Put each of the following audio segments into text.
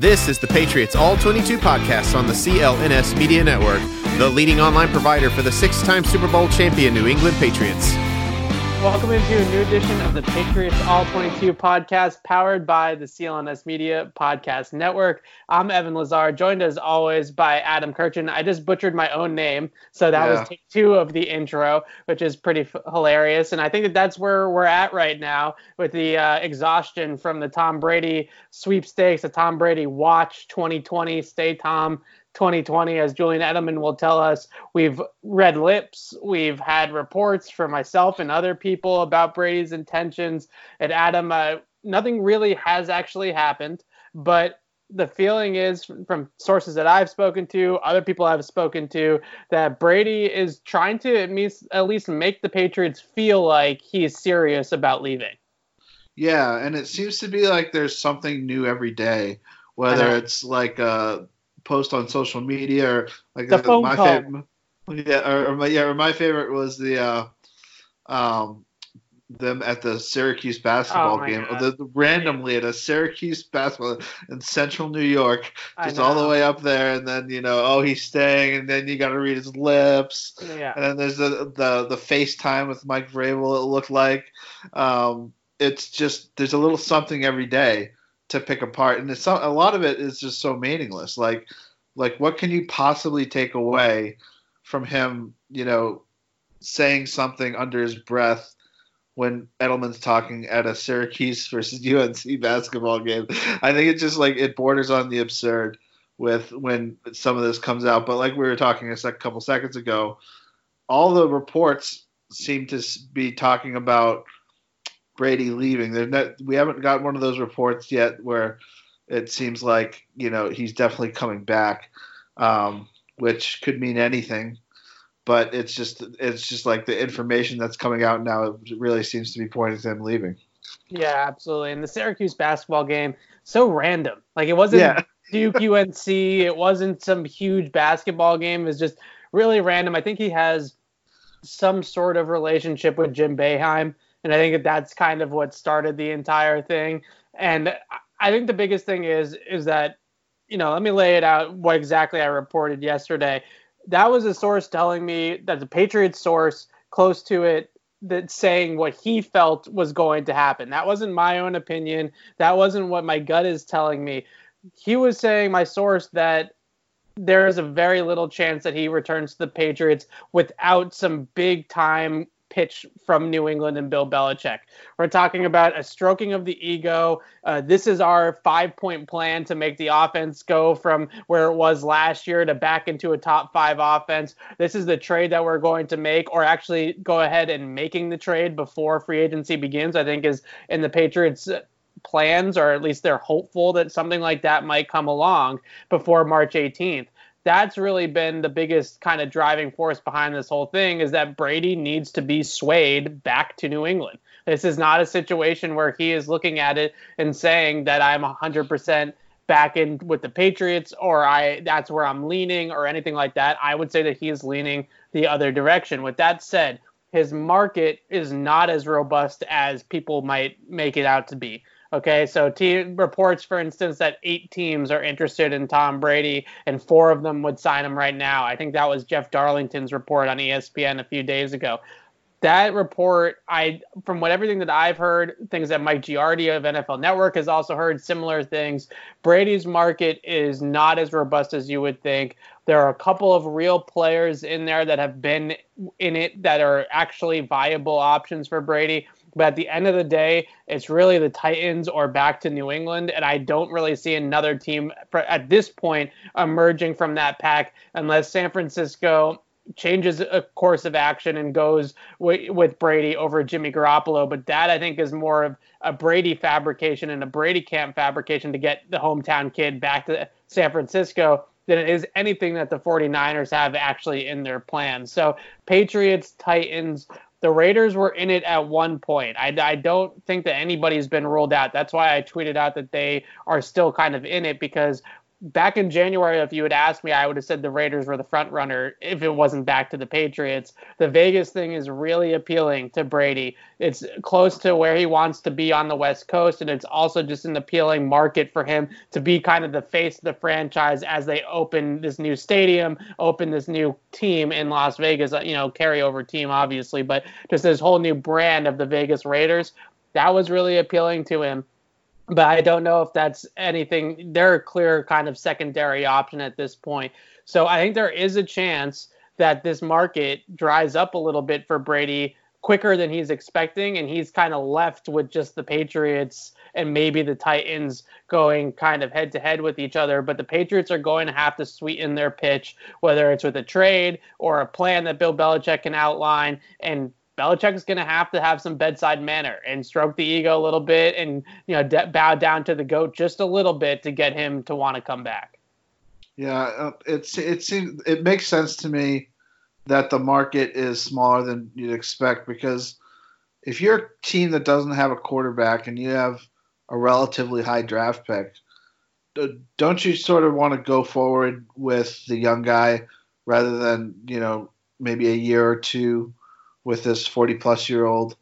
This is the Patriots All 22 podcast on the CLNS Media Network, the leading online provider for the six-time Super Bowl champion New England Patriots. Welcome into a new edition of the Patriots All 22 podcast, powered by the CLNS Media Podcast Network. I'm Evan Lazar, joined as always by Adam Kirchin. I just butchered my own name, so that was take two of the intro, which is pretty hilarious. And I think that's where we're at right now with the exhaustion from the Tom Brady sweepstakes, the Tom Brady Watch 2020, Stay Tom 2020, as Julian Edelman will tell us. We've read lips. We've had reports from myself and other people about Brady's intentions. And Adam, nothing really has actually happened, but the feeling is from sources that I've spoken to, other people I've spoken to, that Brady is trying to at least make the Patriots feel like he's serious about leaving. Yeah, and it seems to be like there's something new every day, whether it's like post on social media or like the phone call. My favorite was the them at the Syracuse basketball game. Randomly at a Syracuse basketball in central New York, just all the way up there, and then he's staying, and then you got to read his lips. Yeah. And then there's the FaceTime with Mike Vrabel. It looked like it's just there's a little something every day to pick apart, and a lot of it is just so meaningless. Like what can you possibly take away from him, saying something under his breath when Edelman's talking at a Syracuse versus UNC basketball game? I think it's just it borders on the absurd with when some of this comes out. But like we were talking a couple seconds ago, all the reports seem to be talking about Brady leaving. We haven't got one of those reports yet where it seems like he's definitely coming back, which could mean anything. But it's just like the information that's coming out now really seems to be pointing to him leaving. Yeah, absolutely. And the Syracuse basketball game, so random. Like it wasn't Duke UNC. It wasn't some huge basketball game. It was just really random. I think he has some sort of relationship with Jim Boeheim. And I think that's kind of what started the entire thing. And I think the biggest thing is that, let me lay it out what exactly I reported yesterday. That was a source telling me that the Patriots source close to it that's saying what he felt was going to happen. That wasn't my own opinion. That wasn't what my gut is telling me. He was saying, my source, that there is a very little chance that he returns to the Patriots without some big time pitch from New England and Bill Belichick. We're talking about a stroking of the ego. This is our 5-point plan to make the offense go from where it was last year to back into a top 5 offense. This is the trade that we're going to make, or actually go ahead and making the trade before free agency begins, I think is in the Patriots' plans, or at least they're hopeful that something like that might come along before March 18th. That's really been the biggest kind of driving force behind this whole thing, is that Brady needs to be swayed back to New England. This is not a situation where he is looking at it and saying that I'm 100% back in with the Patriots, or that's where I'm leaning, or anything like that. I would say that he is leaning the other direction. With that said, his market is not as robust as people might make it out to be. Okay, so team reports, for instance, that 8 teams are interested in Tom Brady, and 4 of them would sign him right now. I think that was Jeff Darlington's report on ESPN a few days ago. That report, from everything that I've heard, things that Mike Giardi of NFL Network has also heard, similar things, Brady's market is not as robust as you would think. There are a couple of real players in there that have been in it that are actually viable options for Brady. But at the end of the day, it's really the Titans or back to New England. And I don't really see another team at this point emerging from that pack unless San Francisco changes a course of action and goes with Brady over Jimmy Garoppolo. But that, I think, is more of a Brady fabrication and a Brady camp fabrication to get the hometown kid back to San Francisco than it is anything that the 49ers have actually in their plans. So Patriots, Titans, the Raiders were in it at one point. I don't think that anybody's been ruled out. That's why I tweeted out that they are still kind of in it, because back in January, if you had asked me, I would have said the Raiders were the front runner if it wasn't back to the Patriots. The Vegas thing is really appealing to Brady. It's close to where he wants to be on the West Coast, and it's also just an appealing market for him to be kind of the face of the franchise as they open this new stadium, open this new team in Las Vegas, carryover team, obviously, but just this whole new brand of the Vegas Raiders. That was really appealing to him. But I don't know if that's anything. They're a clear kind of secondary option at this point. So I think there is a chance that this market dries up a little bit for Brady quicker than he's expecting, and he's kind of left with just the Patriots and maybe the Titans going kind of head-to-head with each other. But the Patriots are going to have to sweeten their pitch, whether it's with a trade or a plan that Bill Belichick can outline, and Belichick's going to have some bedside manner and stroke the ego a little bit and, bow down to the GOAT just a little bit to get him to want to come back. Yeah, it makes sense to me that the market is smaller than you'd expect, because if you're a team that doesn't have a quarterback and you have a relatively high draft pick, don't you sort of want to go forward with the young guy rather than, maybe a year or two with this 40-plus-year-old?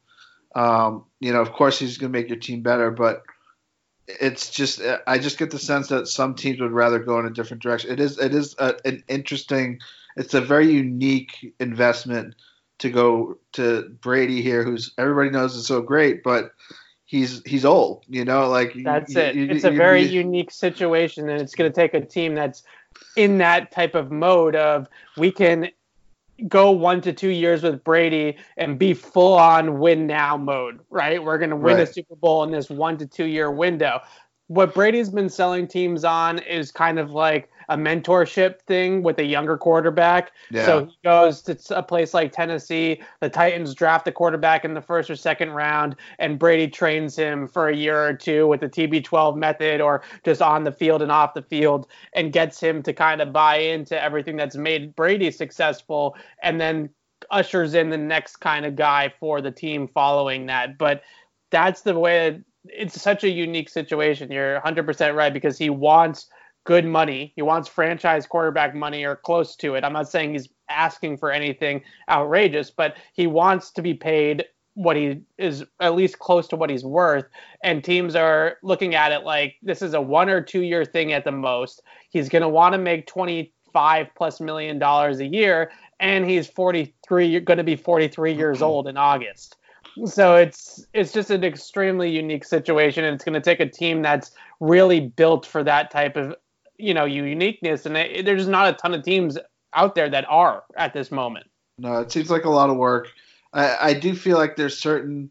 Of course he's going to make your team better, but it's just, I just get the sense that some teams would rather go in a different direction. It is an interesting, it's a very unique investment to go to Brady here, who's everybody knows is so great, but he's old, That's it. It's a very unique situation, and it's going to take a team that's in that type of mode of, we can go 1 to 2 years with Brady and be full on win now mode, right? We're going to win a Super Bowl in this 1 to 2 year window. What Brady's been selling teams on is kind of like a mentorship thing with a younger quarterback. Yeah. So he goes to a place like Tennessee. The Titans draft the quarterback in the first or second round, and Brady trains him for a year or two with the TB12 method or just on the field and off the field, and gets him to kind of buy into everything that's made Brady successful, and then ushers in the next kind of guy for the team following that. But that's the way it's such a unique situation. You're 100% right, because he wants good money. He wants franchise quarterback money or close to it. I'm not saying he's asking for anything outrageous, but he wants to be paid what he is, at least close to what he's worth. And teams are looking at it like this is a 1 or 2 year thing at the most. He's going to want to make $25+ million a year, and he's going to be 43 years old in August. So it's just an extremely unique situation, and it's going to take a team that's really built for that type of, uniqueness. And there's not a ton of teams out there that are at this moment. No, it seems like a lot of work. I do feel like there's certain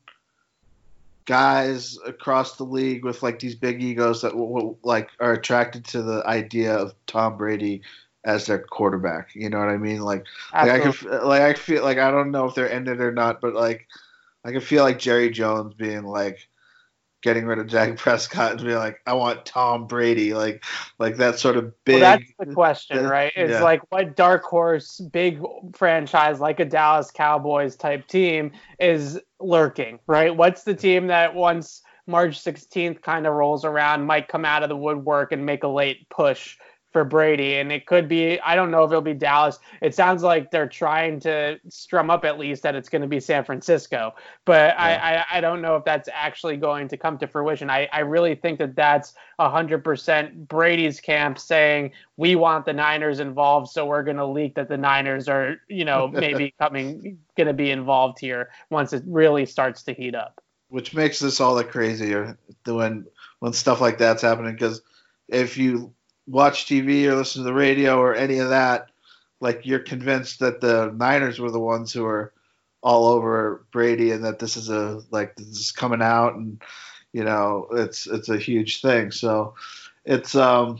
guys across the league with like these big egos that like are attracted to the idea of Tom Brady as their quarterback. You know what I mean? I feel like, I don't know if they're in it or not, but like, I can feel like Jerry Jones being like, getting rid of Dak Prescott and being like, I want Tom Brady, like that sort of big. Well, that's the question, right? It's like, what dark horse, big franchise like a Dallas Cowboys type team is lurking, right? What's the team that once March 16th kind of rolls around might come out of the woodwork and make a late push for Brady? And it could be, I don't know if it'll be Dallas. It sounds like they're trying to strum up at least that it's going to be San Francisco, but yeah. I don't know if that's actually going to come to fruition. I really think that that's 100% Brady's camp saying, we want the Niners involved, so we're going to leak that the Niners are, maybe going to be involved here once it really starts to heat up. Which makes this all the crazier when stuff like that's happening, because if you watch TV or listen to the radio or any of that, like, you're convinced that the Niners were the ones who are all over Brady and that this is coming out, and it's a huge thing. So it's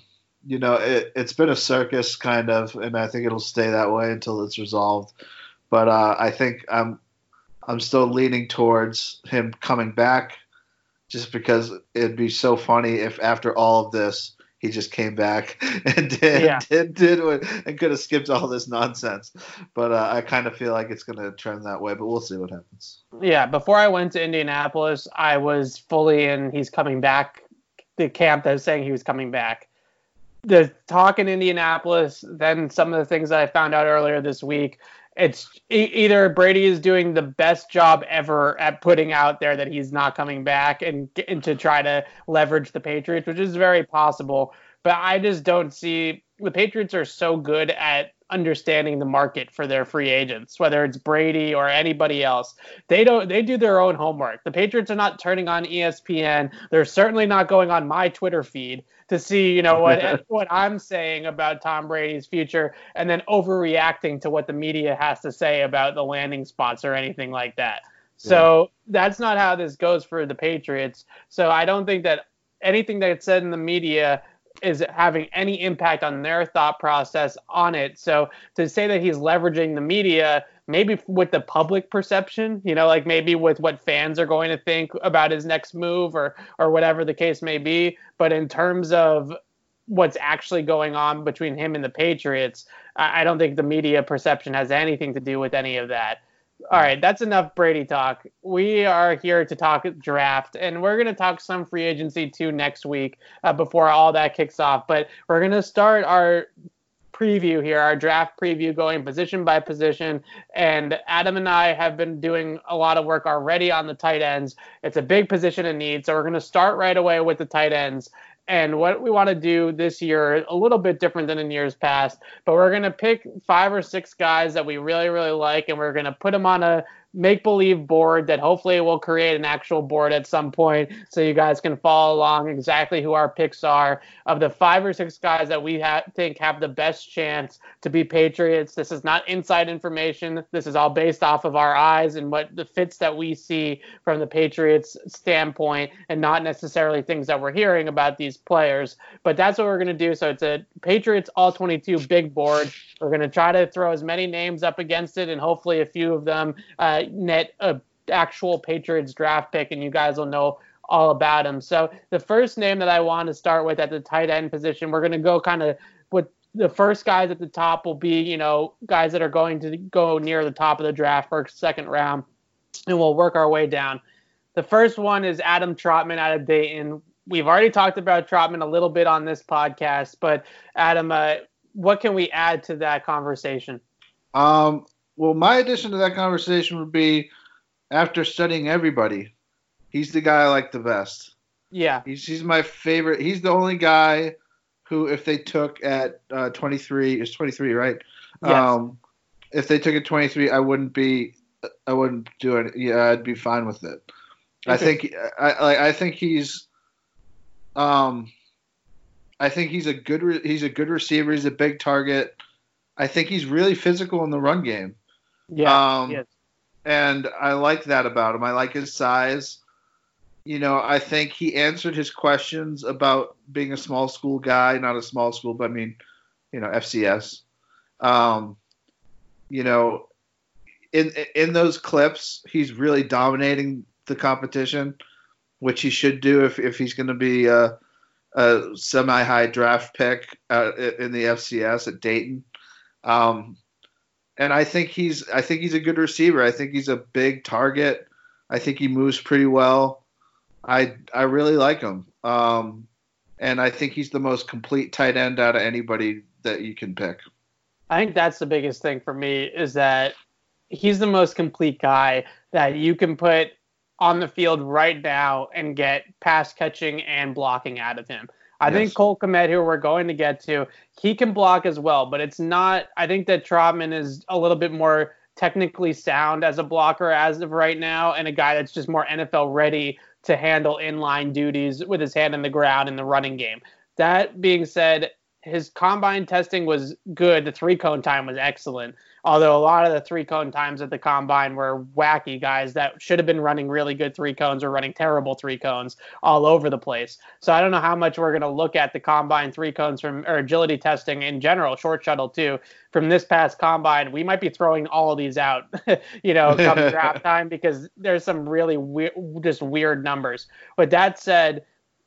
it's been a circus kind of, and I think it'll stay that way until it's resolved. But I think I'm still leaning towards him coming back, just because it'd be so funny if after all of this he just came back and did and could have skipped all this nonsense. But I kind of feel like it's going to trend that way, but we'll see what happens. Yeah, before I went to Indianapolis, I was fully in he's coming back, the camp that was saying he was coming back. the talk in Indianapolis, then some of the things that I found out earlier this week, it's either Brady is doing the best job ever at putting out there that he's not coming back and to try to leverage the Patriots, which is very possible. But I just don't see the Patriots are so good at understanding the market for their free agents, whether it's Brady or anybody else. They do their own homework. The Patriots are not turning on ESPN. They're certainly not going on my Twitter feed to see, what I'm saying about Tom Brady's future and then overreacting to what the media has to say about the landing spots or anything like that. So that's not how this goes for the Patriots. So I don't think that anything that's said in the media is having any impact on their thought process on it. So to say that he's leveraging the media, maybe with the public perception, like maybe with what fans are going to think about his next move or whatever the case may be. But in terms of what's actually going on between him and the Patriots, I don't think the media perception has anything to do with any of that. All right, that's enough Brady talk. We are here to talk draft, and we're going to talk some free agency too next week before all that kicks off. But we're going to start our preview here, our draft preview, going position by position. And Adam and I have been doing a lot of work already on the tight ends. It's a big position in need, so we're going to start right away with the tight ends. And what we want to do this year, a little bit different than in years past, but we're going to pick 5 or 6 guys that we really, really like, and we're going to put them on a make-believe board that hopefully will create an actual board at some point so you guys can follow along exactly who our picks are. Of the 5 or 6 guys that we think have the best chance to be Patriots, this is not inside information. This is all based off of our eyes and what the fits that we see from the Patriots standpoint and not necessarily things that we're hearing about these players. But that's what we're going to do. So it's a Patriots All-22 big board. We're going to try to throw as many names up against it and hopefully a few of them net a actual Patriots draft pick, and you guys will know all about him. So the first name that I want to start with at the tight end position, we're going to go kind of with the first guys at the top will be, guys that are going to go near the top of the draft, first, second round, and we'll work our way down. The first one is Adam Trautman out of Dayton. We've already talked about Trautman a little bit on this podcast, but Adam, what can we add to that conversation? Well, my addition to that conversation would be, after studying everybody, he's the guy I like the best. Yeah. He's my favorite. He's the only guy who, if they took at 23, it's 23, right? Yes. If they took at 23, I wouldn't do it. Yeah, I'd be fine with it. I think he's a good receiver. He's a big target. I think he's really physical in the run game. Yeah. Yes. And I like that about him. I like his size. I think he answered his questions about being a small school guy, not a small school, but I mean, FCS. In those clips, he's really dominating the competition, which he should do if he's going to be a semi-high draft pick in the FCS at Dayton. And I think he's a good receiver. I think he's a big target. I think he moves pretty well. I really like him. And I think he's the most complete tight end out of anybody that you can pick. I think that's the biggest thing for me, is that he's the most complete guy that you can put on the field right now and get pass catching and blocking out of him. I think Cole Kmet, who we're going to get to, he can block as well, but it's not – I think that Trautman is a little bit more technically sound as a blocker as of right now, and a guy that's just more NFL ready to handle inline duties with his hand in the ground in the running game. That being said, his combine testing was good. The 3-cone time was excellent. Although a lot of the 3-cone times at the combine were wacky. Guys that should have been running really good 3-cones or running terrible 3-cones all over the place. So I don't know how much we're going to look at the combine 3-cones or agility testing in general, short shuttle too, from this past combine. We might be throwing all of these out, come draft time, because there's some really weird numbers. With that said,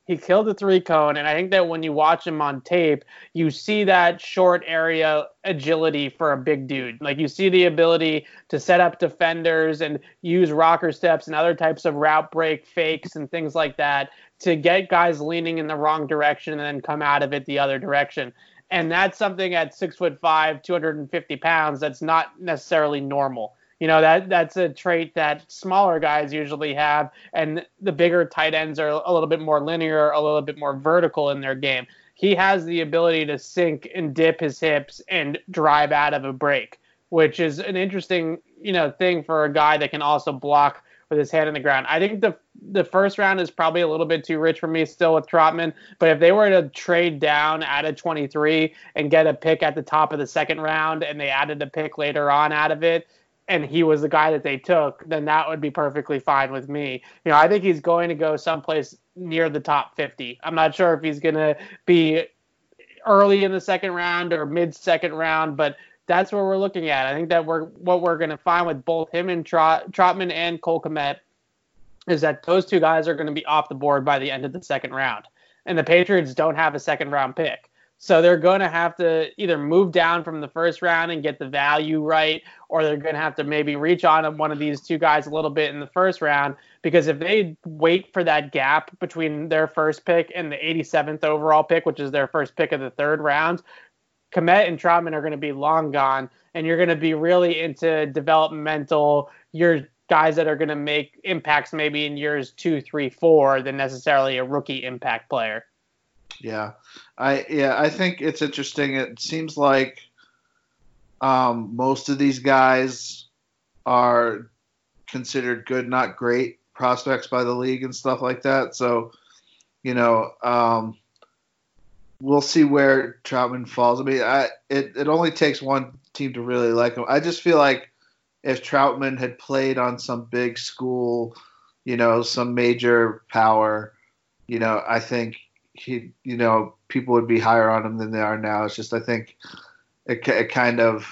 He killed the 3-cone, and I think that when you watch him on tape, you see that short area agility for a big dude. Like, you see the ability to set up defenders and use rocker steps and other types of route break fakes and things like that to get guys leaning in the wrong direction and then come out of it the other direction. And that's something at 6'5", 250 pounds that's not necessarily normal. That's a trait that smaller guys usually have, and the bigger tight ends are a little bit more linear, a little bit more vertical in their game. He has the ability to sink and dip his hips and drive out of a break, which is an interesting, thing for a guy that can also block with his head on the ground. I think the first round is probably a little bit too rich for me still with Trotman, but if they were to trade down out of 23 and get a pick at the top of the second round and they added a pick later on out of it, and he was the guy that they took, then that would be perfectly fine with me. I think he's going to go someplace near the top 50. I'm not sure if he's going to be early in the second round or mid-second round, but that's what we're looking at. I think that what we're going to find with both him and Trotman and Cole Kmet is that those two guys are going to be off the board by the end of the second round. And the Patriots don't have a second-round pick. So they're going to have to either move down from the first round and get the value right, or they're going to have to maybe reach on one of these two guys a little bit in the first round, because if they wait for that gap between their first pick and the 87th overall pick, which is their first pick of the third round, Kmet and Trotman are going to be long gone, and you're going to be really into developmental, your guys that are going to make impacts maybe in years 2, 3, 4 than necessarily a rookie impact player. Yeah, I think it's interesting. It seems like most of these guys are considered good, not great prospects by the league and stuff like that. So, we'll see where Trotman falls. I mean, it only takes one team to really like him. I just feel like if Trotman had played on some big school, some major power, I think people would be higher on him than they are now. It's just, I think it kind of,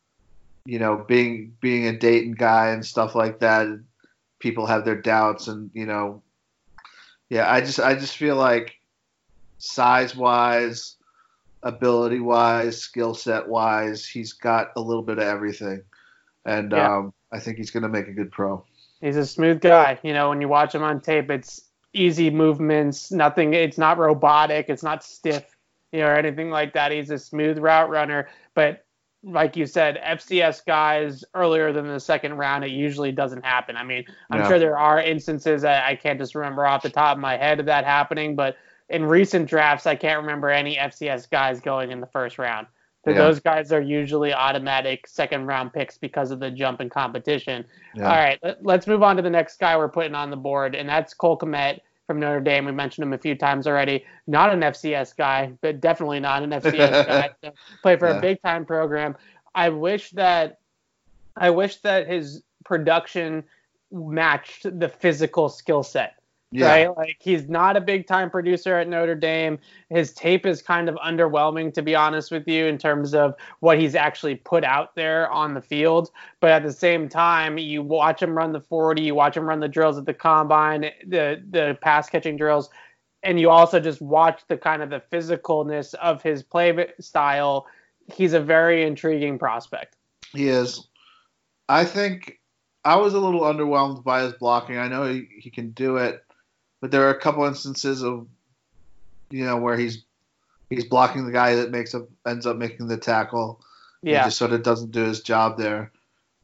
being a Dayton guy and stuff like that, people have their doubts, and I just feel like size-wise, ability-wise, skill set-wise, he's got a little bit of everything, and I think he's going to make a good pro. He's a smooth guy. When you watch him on tape, it's easy movements, nothing. It's not robotic. It's not stiff, or anything like that. He's a smooth route runner. But like you said, FCS guys earlier than the second round, it usually doesn't happen. I mean, I'm sure there are instances that I can't just remember off the top of my head of that happening, but in recent drafts, I can't remember any FCS guys going in the first round. Those guys are usually automatic second-round picks because of the jump in competition. Yeah. All right, let's move on to the next guy we're putting on the board, and that's Cole Kmet from Notre Dame. We mentioned him a few times already. Not an FCS guy, but definitely not an FCS guy. So play for a big-time program. I wish that his production matched the physical skill set. Yeah. Right? Like, he's not a big-time producer at Notre Dame. His tape is kind of underwhelming, to be honest with you, in terms of what he's actually put out there on the field. But at the same time, you watch him run the 40, you watch him run the drills at the combine, the pass-catching drills, and you also just watch the kind of the physicalness of his play style. He's a very intriguing prospect. He is. I think I was a little underwhelmed by his blocking. I know he can do it. But there are a couple instances of, where he's blocking the guy that ends up making the tackle. Yeah. He just sort of doesn't do his job there.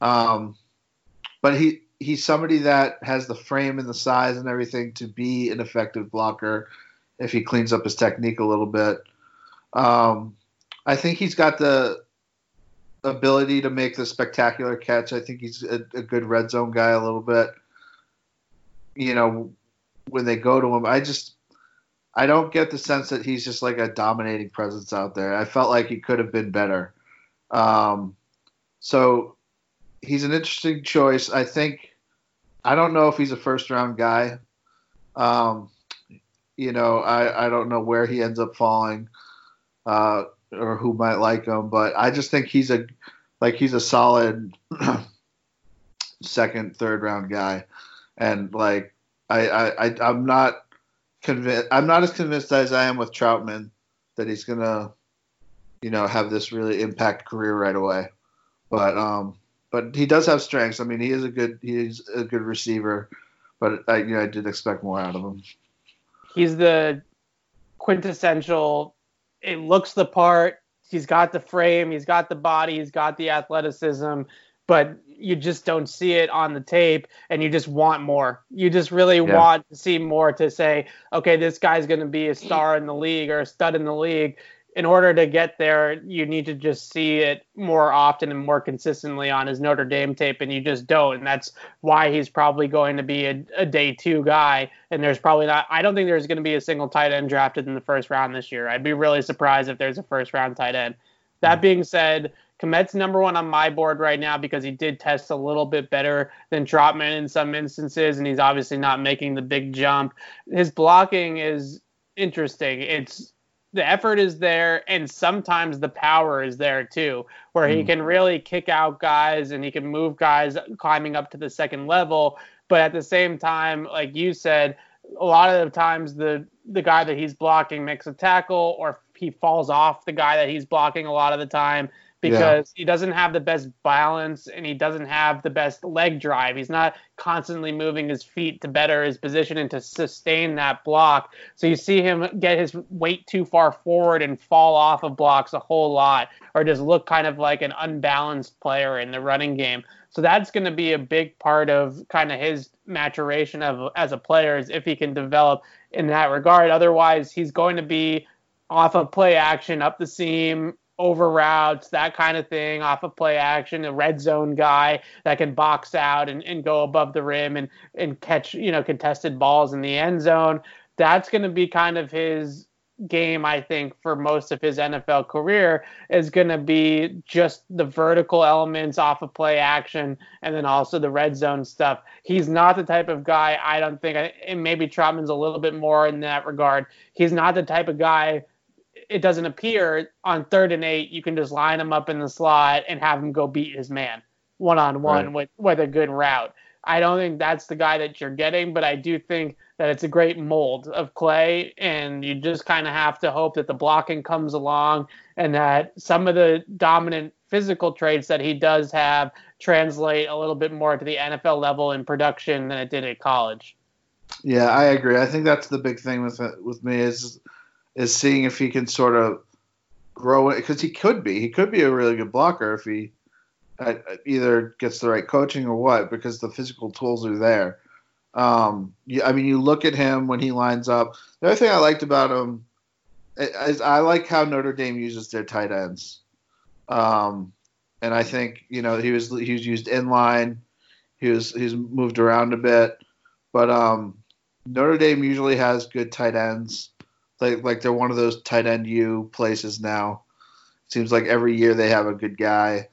But he's somebody that has the frame and the size and everything to be an effective blocker if he cleans up his technique a little bit. I think he's got the ability to make the spectacular catch. I think he's a good red zone guy a little bit. When they go to him, I don't get the sense that he's just like a dominating presence out there. I felt like he could have been better. So he's an interesting choice. I don't know if he's a first round guy. I don't know where he ends up falling, or who might like him, but I just think he's a solid second, third round guy. And I'm not convinced. I'm not as convinced as I am with Troutman that he's gonna, have this really impact career right away. But he does have strengths. I mean, he's a good receiver, but I did expect more out of him. He's the quintessential. It looks the part. He's got the frame. He's got the body. He's got the athleticism, but you just don't see it on the tape, and you just want more. You just really want to see more to say, okay, this guy's going to be a star in the league or a stud in the league. In order to get there, you need to just see it more often and more consistently on his Notre Dame tape, and you just don't. And that's why he's probably going to be a day 2 guy. And there's probably not – I don't think there's going to be a single tight end drafted in the first round this year. I'd be really surprised if there's a first-round tight end. That being said, Kmet's number 1 on my board right now because he did test a little bit better than Trautman in some instances, and he's obviously not making the big jump. His blocking is interesting. The effort is there, and sometimes the power is there too, where he can really kick out guys and he can move guys climbing up to the second level. But at the same time, like you said, a lot of the times the guy that he's blocking makes a tackle, or he falls off the guy that he's blocking a lot of the time because he doesn't have the best balance and he doesn't have the best leg drive. He's not constantly moving his feet to better his position and to sustain that block. So you see him get his weight too far forward and fall off of blocks a whole lot, or just look kind of like an unbalanced player in the running game. So that's going to be a big part of kind of his maturation as a player, is if he can develop in that regard. Otherwise, he's going to be off of play action, up the seam, over routes, that kind of thing, off of play action, a red zone guy that can box out and go above the rim and catch, contested balls in the end zone. That's going to be kind of his game, I think, for most of his NFL career, is going to be just the vertical elements off of play action and then also the red zone stuff. He's not the type of guy, I don't think, and maybe Trautman's a little bit more in that regard. He's not the type of guy, it doesn't appear, on 3rd and 8, you can just line him up in the slot and have him go beat his man one-on-one with a good route. I don't think that's the guy that you're getting, but I do think that it's a great mold of clay, and you just kind of have to hope that the blocking comes along and that some of the dominant physical traits that he does have translate a little bit more to the NFL level in production than it did at college. Yeah, I agree. I think that's the big thing with me is seeing if he can sort of grow it, because he could be a really good blocker if he either gets the right coaching or what, because the physical tools are there. You look at him when he lines up. The other thing I liked about him is I like how Notre Dame uses their tight ends. And I think, he was used inline. He's moved around a bit, but Notre Dame usually has good tight ends. Like they're one of those tight end U places now. It seems like every year they have a good guy,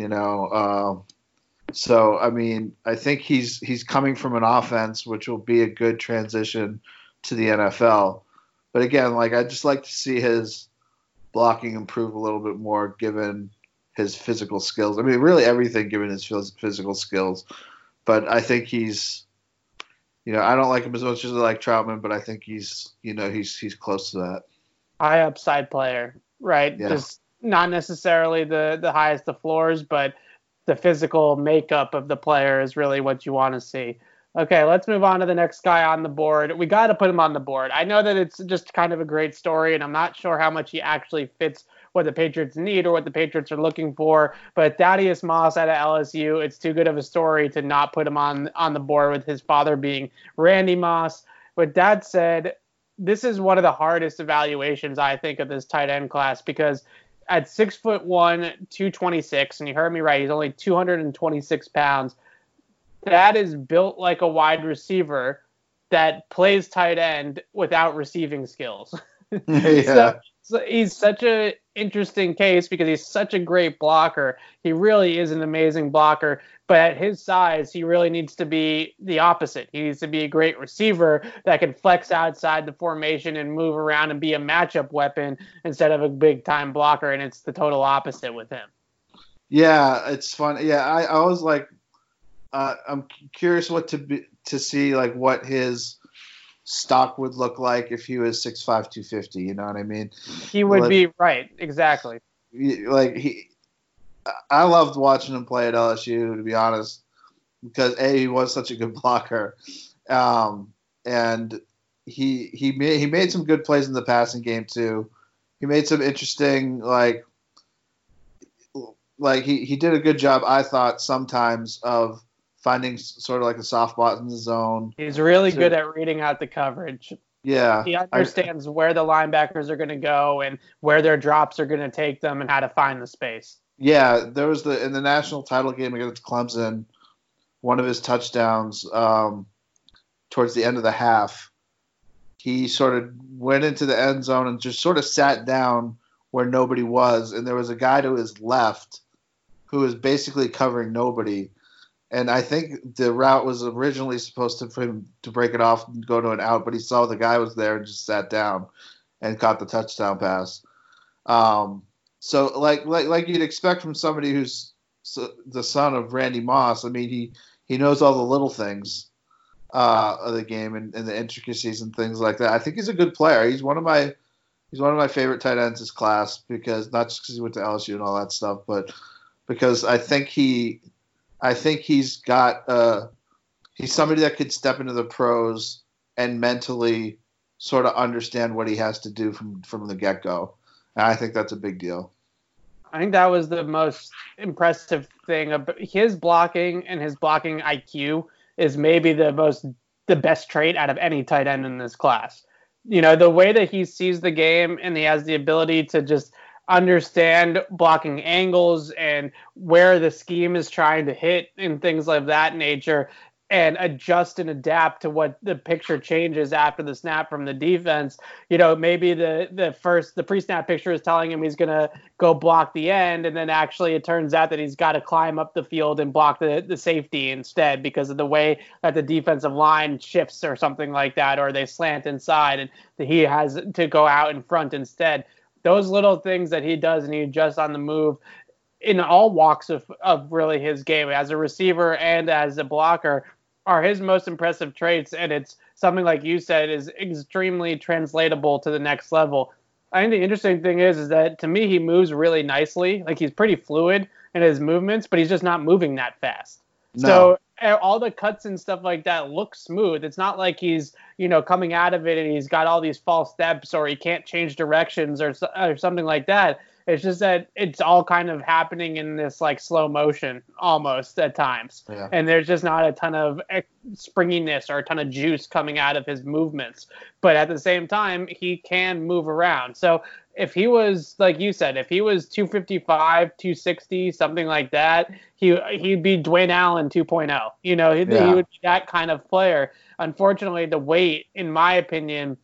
So I think he's coming from an offense which will be a good transition to the NFL. But again, I'd just like to see his blocking improve a little bit more given his physical skills. Really everything given his physical skills. But I think he's. I don't like him as much as I like Trautman, but I think he's close to that. High upside player, right? Yeah. Just not necessarily the highest of floors, but the physical makeup of the player is really what you want to see. Okay, let's move on to the next guy on the board. We got to put him on the board. I know that it's just kind of a great story, and I'm not sure how much he actually fits what the Patriots need or what the Patriots are looking for. But Thaddeus Moss out of LSU, it's too good of a story to not put him on the board, with his father being Randy Moss. With that said, this is one of the hardest evaluations, I think, of this tight end class, because at 6'1", 226, and you heard me right, he's only 226 pounds. That is built like a wide receiver that plays tight end without receiving skills. Yeah. So he's such an interesting case because he's such a great blocker. He really is an amazing blocker. But at his size, he really needs to be the opposite. He needs to be a great receiver that can flex outside the formation and move around and be a matchup weapon instead of a big-time blocker, and it's the total opposite with him. Yeah, it's fun. Yeah, I was like, I'm curious to see what his stock would look like if he was 6'5", 250. You know what I mean? He would be right, exactly. I loved watching him play at LSU, to be honest, because he was such a good blocker, and he made some good plays in the passing game too. He made some interesting he did a good job, I thought, sometimes of finding sort of like a soft spot in the zone. He's really good at reading out the coverage. Yeah. He understands where the linebackers are going to go and where their drops are going to take them and how to find the space. Yeah, there was in the national title game against Clemson, one of his touchdowns towards the end of the half, he sort of went into the end zone and just sort of sat down where nobody was, and there was a guy to his left who was basically covering nobody. And I think the route was originally supposed for him to break it off and go to an out, but he saw the guy was there and just sat down and caught the touchdown pass. So like you'd expect from somebody who's the son of Randy Moss. I mean, he knows all the little things of the game and the intricacies and things like that. I think he's a good player. He's one of my favorite tight ends this class, because not just because he went to LSU and all that stuff, but because I think he's got he's somebody that could step into the pros and mentally sort of understand what he has to do from the get-go. And I think that's a big deal. I think that was the most impressive thing about his blocking, and his blocking IQ is maybe the best trait out of any tight end in this class. You know, the way that he sees the game, and he has the ability to just understand blocking angles and where the scheme is trying to hit and things like that nature, and adjust and adapt to what the picture changes after the snap from the defense. You know, maybe the pre-snap picture is telling him he's going to go block the end, and then actually it turns out that he's got to climb up the field and block the safety instead because of the way that the defensive line shifts or something like that, or they slant inside and he has to go out in front instead. Those little things that he does, and he adjusts on the move in all walks of really his game as a receiver and as a blocker, are his most impressive traits, and it's something, like you said, is extremely translatable to the next level. I think the interesting thing is that, to me, he moves really nicely. Like, he's pretty fluid in his movements, but he's just not moving that fast. No. So all the cuts and stuff like that look smooth. It's not like he's, coming out of it and he's got all these false steps, or he can't change directions or something like that. It's just that it's all kind of happening in this like slow motion almost at times. Yeah. And there's just not a ton of springiness or a ton of juice coming out of his movements. But at the same time, he can move around. So if he was, like you said, if he was 255, 260, something like that, he'd be Dwayne Allen 2.0. He would be that kind of player. Unfortunately, the weight, in my opinion,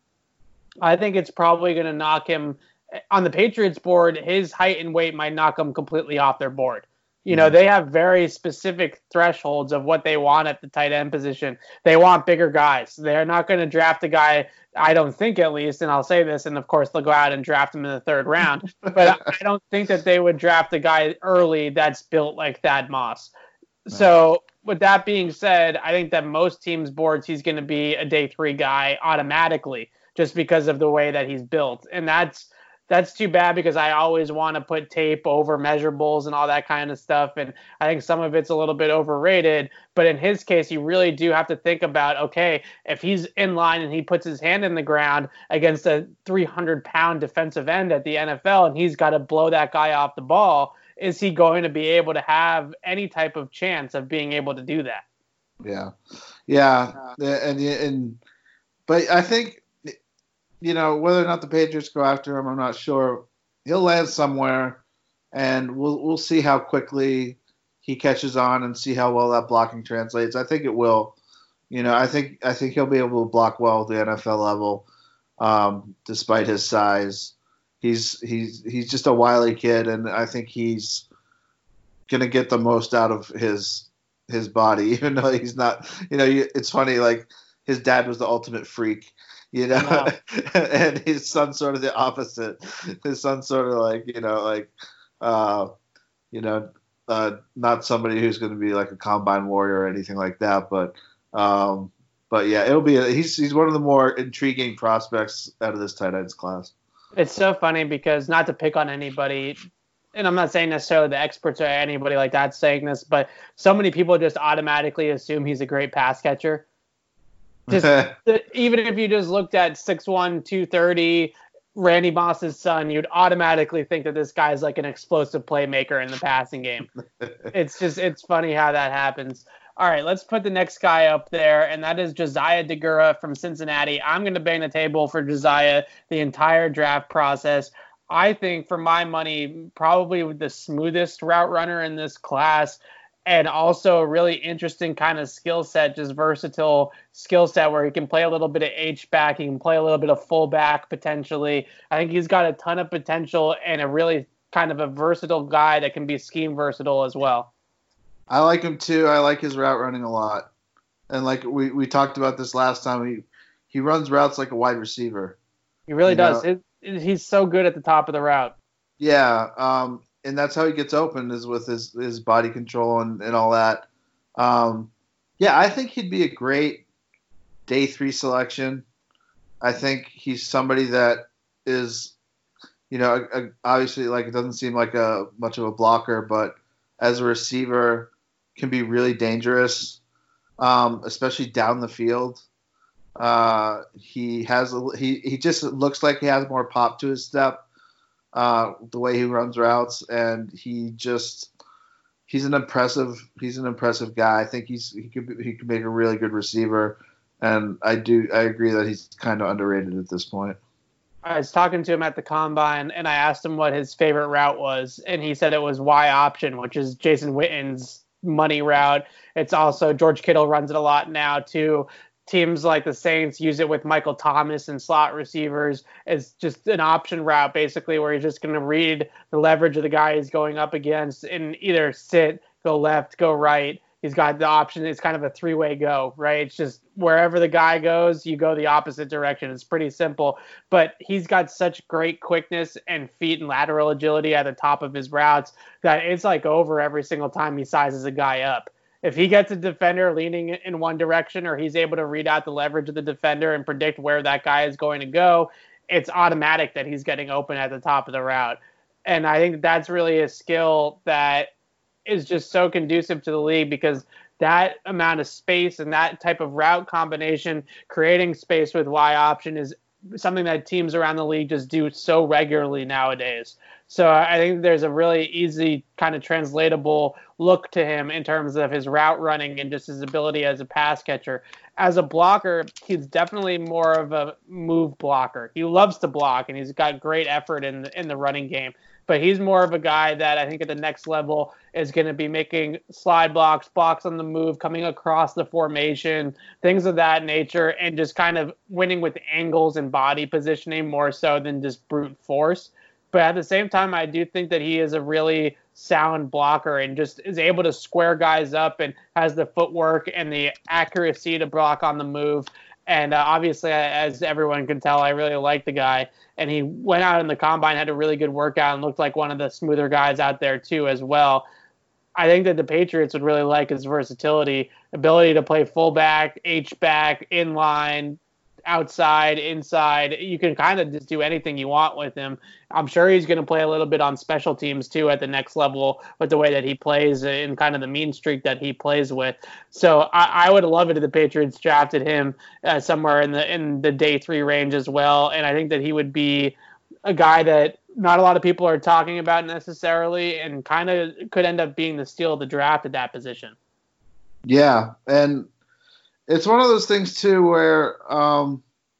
I think it's probably going to knock him on the Patriots board. His height and weight might knock them completely off their board. They have very specific thresholds of what they want at the tight end position. They want bigger guys. They're not going to draft a guy, I don't think, at least, and I'll say this, and of course they'll go out and draft him in the third round, but I don't think that they would draft a guy early that's built like Thad Moss. Right. So with that being said, I think that most teams' boards, he's going to be a day 3 guy automatically, just because of the way that he's built. And that's too bad, because I always want to put tape over measurables and all that kind of stuff. And I think some of it's a little bit overrated. But in his case, you really do have to think about, okay, if he's in line and he puts his hand in the ground against a 300-pound defensive end at the NFL, and he's got to blow that guy off the ball, is he going to be able to have any type of chance of being able to do that? Yeah. But I think, whether or not the Patriots go after him, I'm not sure. He'll land somewhere, and we'll see how quickly he catches on and see how well that blocking translates. I think it will. I think he'll be able to block well at the NFL level, despite his size. He's just a wily kid, and I think he's gonna get the most out of his body, even though he's not. It's funny. Like, his dad was the ultimate freak. Wow. And his son's sort of the opposite. His son's sort of like, not somebody who's going to be like a combine warrior or anything like that, but But yeah, he's one of the more intriguing prospects out of this tight ends class. It's so funny because, not to pick on anybody, and I'm not saying necessarily the experts or anybody like that saying this, but so many people just automatically assume he's a great pass catcher. Just even if you just looked at 6'1", 230, Randy Moss's son, you'd automatically think that this guy's like an explosive playmaker in the passing game. It's funny how that happens. All right, let's put the next guy up there, and that is Josiah Deguara from Cincinnati. I'm going to bang the table for Josiah the entire draft process. I think, for my money, probably the smoothest route runner in this class, and also a really interesting kind of skill set, just versatile skill set where he can play a little bit of H-back, he can play a little bit of fullback potentially. I think he's got a ton of potential and a really kind of a versatile guy that can be scheme versatile as well. I like him too. I like his route running a lot. And like we talked about this last time, he runs routes like a wide receiver. He really does. He's so good at the top of the route. Yeah, and that's how he gets open, is with his body control and all that. Yeah, I think he'd be a great day 3 selection. I think he's somebody that is, obviously, like, it doesn't seem like much of a blocker, but as a receiver can be really dangerous, especially down the field. He just looks like he has more pop to his step, the way he runs routes, and he's an impressive guy. I think he could make a really good receiver, and I agree that he's kind of underrated at this point. I was talking to him at the combine, and I asked him what his favorite route was, and he said it was Y option, which is Jason Witten's money route. It's also George Kittle runs it a lot now too. Teams like the Saints use it with Michael Thomas and slot receivers. It's just an option route, basically, where he's just going to read the leverage of the guy he's going up against and either sit, go left, go right. He's got the option. It's kind of a 3-way go, right? It's just wherever the guy goes, you go the opposite direction. It's pretty simple. But he's got such great quickness and feet and lateral agility at the top of his routes that it's like over every single time he sizes a guy up. If he gets a defender leaning in one direction, or he's able to read out the leverage of the defender and predict where that guy is going to go, it's automatic that he's getting open at the top of the route. And I think that's really a skill that is just so conducive to the league, because that amount of space and that type of route combination, creating space with Y option, is something that teams around the league just do so regularly nowadays. So I think there's a really easy kind of translatable look to him in terms of his route running and just his ability as a pass catcher. As a blocker, he's definitely more of a move blocker. He loves to block, and he's got great effort in the running game. But he's more of a guy that I think at the next level is going to be making slide blocks on the move, coming across the formation, things of that nature, and just kind of winning with angles and body positioning more so than just brute force. But at the same time, I do think that he is a really sound blocker and just is able to square guys up and has the footwork and the accuracy to block on the move. And obviously, as everyone can tell, I really like the guy. And he went out in the combine, had a really good workout, and looked like one of the smoother guys out there too as well. I think that the Patriots would really like his versatility, ability to play fullback, H-back, inline, outside, inside. You can kind of just do anything you want with him. I'm sure he's going to play a little bit on special teams too at the next level with the way that he plays and kind of the mean streak that he plays with. So I would love it if the Patriots drafted him somewhere in the day 3 range as well. And I think that he would be a guy that not a lot of people are talking about necessarily, and kind of could end up being the steal of the draft at that position. Yeah, and it's one of those things too where, I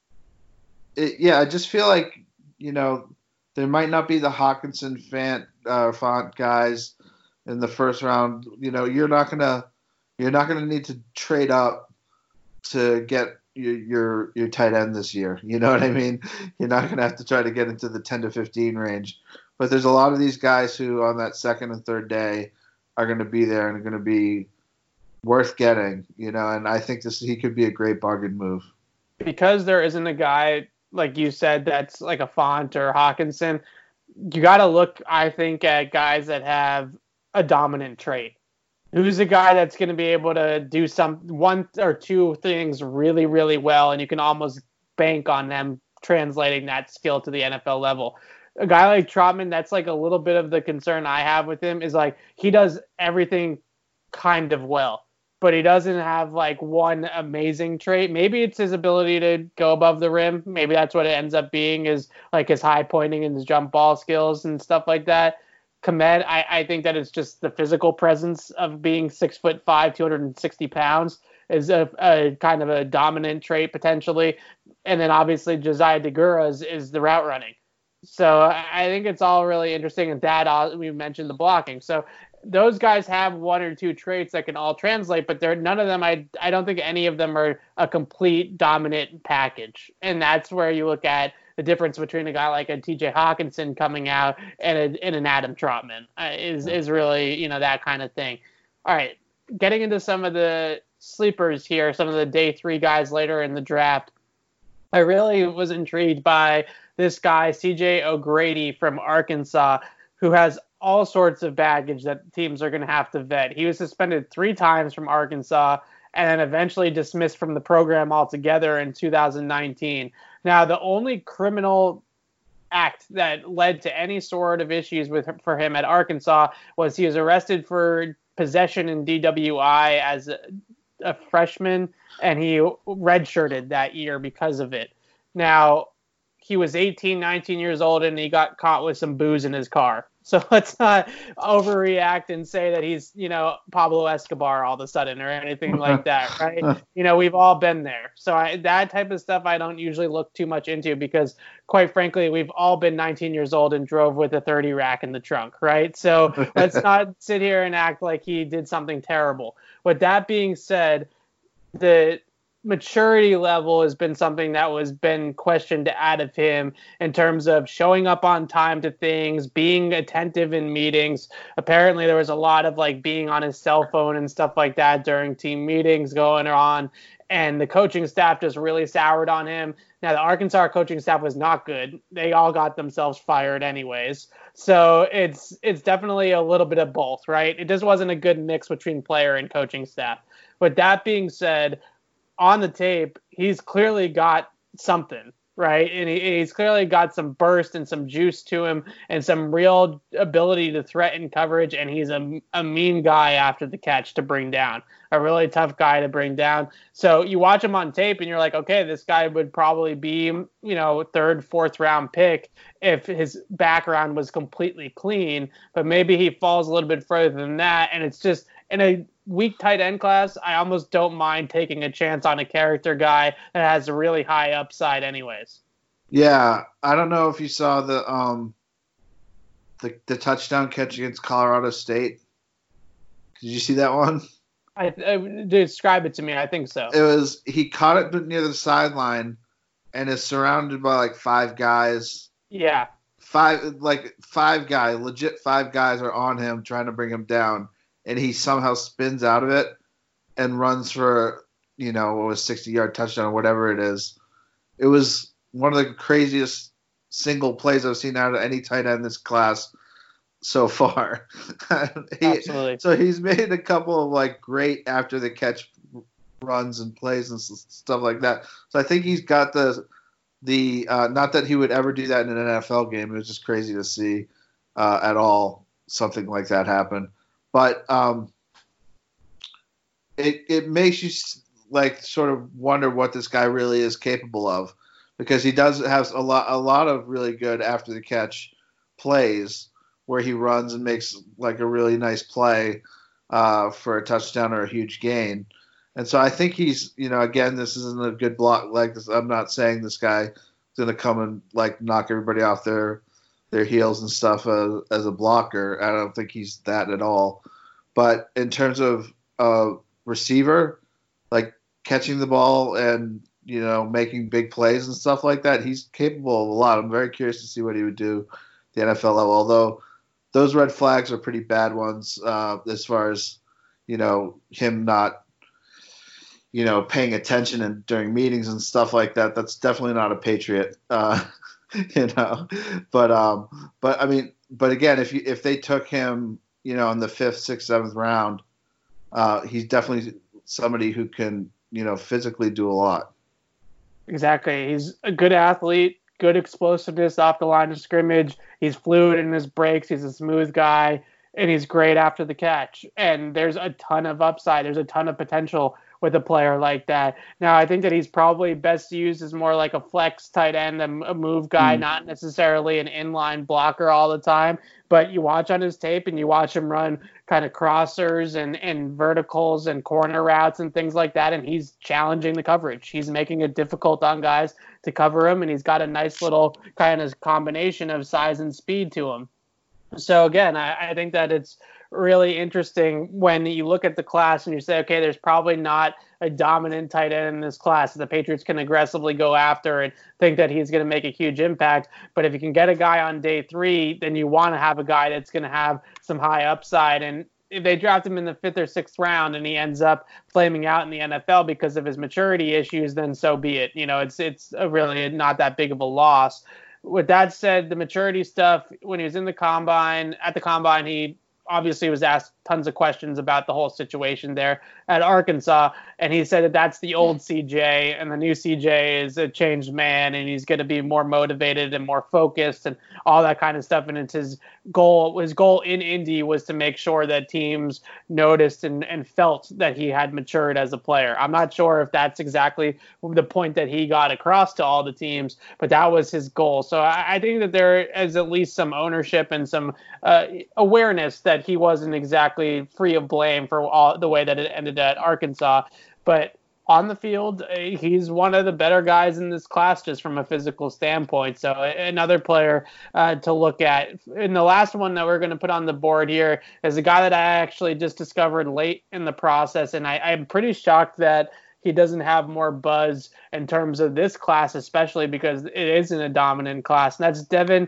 just feel like, there might not be the Hawkinson font guys in the first round. You're not gonna need to trade up to get your tight end this year. You know what I mean? You're not gonna have to try to get into the 10 to 15 range. But there's a lot of these guys who on that second and third day are going to be there and are going to be worth getting, and I think he could be a great bargain move. Because there isn't a guy, like you said, that's like a Font or Hawkinson, you got to look, I think, at guys that have a dominant trait. Who's a guy that's going to be able to do one or two things really, really well, and you can almost bank on them translating that skill to the NFL level. A guy like Trotman, that's like a little bit of the concern I have with him, is like he does everything kind of well, but he doesn't have like one amazing trait. Maybe it's his ability to go above the rim. Maybe that's what it ends up being, is like his high pointing and his jump ball skills and stuff like that. Kmet, I think that it's just the physical presence of being 6'5", 260 pounds is a kind of a dominant trait potentially. And then obviously Josiah Deguara is the route running. So I think it's all really interesting. And that we mentioned the blocking. So those guys have one or two traits that can all translate, but none of them, I don't think any of them are a complete dominant package. And that's where you look at the difference between a guy like a TJ Hawkinson coming out and an Adam Trotman is really, that kind of thing. All right, getting into some of the sleepers here, some of the day 3 guys later in the draft, I really was intrigued by this guy, CJ O'Grady from Arkansas, who has all sorts of baggage that teams are going to have to vet. He was suspended 3 times from Arkansas and then eventually dismissed from the program altogether in 2019. Now, the only criminal act that led to any sort of issues for him at Arkansas was he was arrested for possession in DWI as a freshman, and he redshirted that year because of it. Now, he was 18, 19 years old, and he got caught with some booze in his car. So let's not overreact and say that he's, Pablo Escobar all of a sudden or anything like that, right? We've all been there. So that type of stuff I don't usually look too much into because, quite frankly, we've all been 19 years old and drove with a 30 rack in the trunk, right? So let's not sit here and act like he did something terrible. With that being said, the maturity level has been something that was been questioned out of him in terms of showing up on time to things, being attentive in meetings. Apparently there was a lot of like being on his cell phone and stuff like that during team meetings going on, and the coaching staff just really soured on him. Now the Arkansas coaching staff was not good. They all got themselves fired anyways. So it's definitely a little bit of both, right? It just wasn't a good mix between player and coaching staff. With that being said, on the tape, he's clearly got something, right? And he's clearly got some burst and some juice to him and some real ability to threaten coverage. And he's a mean guy after the catch to bring down, a really tough guy to bring down. So you watch him on tape and you're like, okay, this guy would probably be, 3rd, 4th round pick if his background was completely clean, but maybe he falls a little bit further than that. And it's just in a weak tight end class, I almost don't mind taking a chance on a character guy that has a really high upside anyways. Yeah, I don't know if you saw the touchdown catch against Colorado State. Did you see that one? I describe it to me. I think so. It was, he caught it near the sideline and is surrounded by like 5 guys. Yeah. 5 guys, legit 5 guys are on him trying to bring him down. And he somehow spins out of it and runs for, what was 60-yard touchdown or whatever it is. It was one of the craziest single plays I've seen out of any tight end in this class so far. Absolutely. So he's made a couple of great after the catch runs and plays and stuff like that. So I think he's got the not that he would ever do that in an NFL game. It was just crazy to see at all something like that happen. But it makes you sort of wonder what this guy really is capable of, because he does have a lot of really good after the catch plays where he runs and makes a really nice play for a touchdown or a huge gain. And so I think he's, again, this isn't a good block. I'm not saying this guy is going to come and knock everybody off their heels and stuff as a blocker. I don't think he's that at all. But in terms of receiver, catching the ball and, making big plays and stuff like that, he's capable of a lot. I'm very curious to see what he would do at the NFL level, although those red flags are pretty bad ones as far as, him not, paying attention and during meetings and stuff like that. That's definitely not a Patriot, But again, if they took him, in the 5th, 6th, 7th round, he's definitely somebody who can, physically do a lot. Exactly. He's a good athlete, good explosiveness off the line of scrimmage. He's fluid in his breaks. He's a smooth guy, and he's great after the catch. And there's a ton of upside. There's a ton of potential with a player like that. Now, I think that he's probably best used as more like a flex tight end, a move guy, not necessarily an inline blocker all the time. But you watch on his tape and you watch him run kind of crossers and verticals and corner routes and things like that, and he's challenging the coverage. He's making it difficult on guys to cover him, and he's got a nice little kind of combination of size and speed to him. So again, I think that it's really interesting when you look at the class and you say, okay, there's probably not a dominant tight end in this class that the Patriots can aggressively go after and think that he's going to make a huge impact. But if you can get a guy on day 3, then you want to have a guy that's going to have some high upside. And if they draft him in the 5th or 6th round and he ends up flaming out in the NFL because of his maturity issues, then so be it. It's really not that big of a loss. With that said, the maturity stuff, when he was at the combine, he obviously was asked tons of questions about the whole situation there at Arkansas, and he said that that's the old CJ, and the new CJ is a changed man, and he's going to be more motivated and more focused and all that kind of stuff. And it's his goal in Indy was to make sure that teams noticed and felt that he had matured as a player. I'm not sure if that's exactly the point that he got across to all the teams, but that was his goal. So I think that there is at least some ownership and some awareness that he wasn't exactly free of blame for all the way that it ended at Arkansas. But on the field, he's one of the better guys in this class just from a physical standpoint. So another player to look at. And the last one that we're going to put on the board here is a guy that I actually just discovered late in the process, and I'm pretty shocked that he doesn't have more buzz in terms of this class, especially because it isn't a dominant class. And that's Devin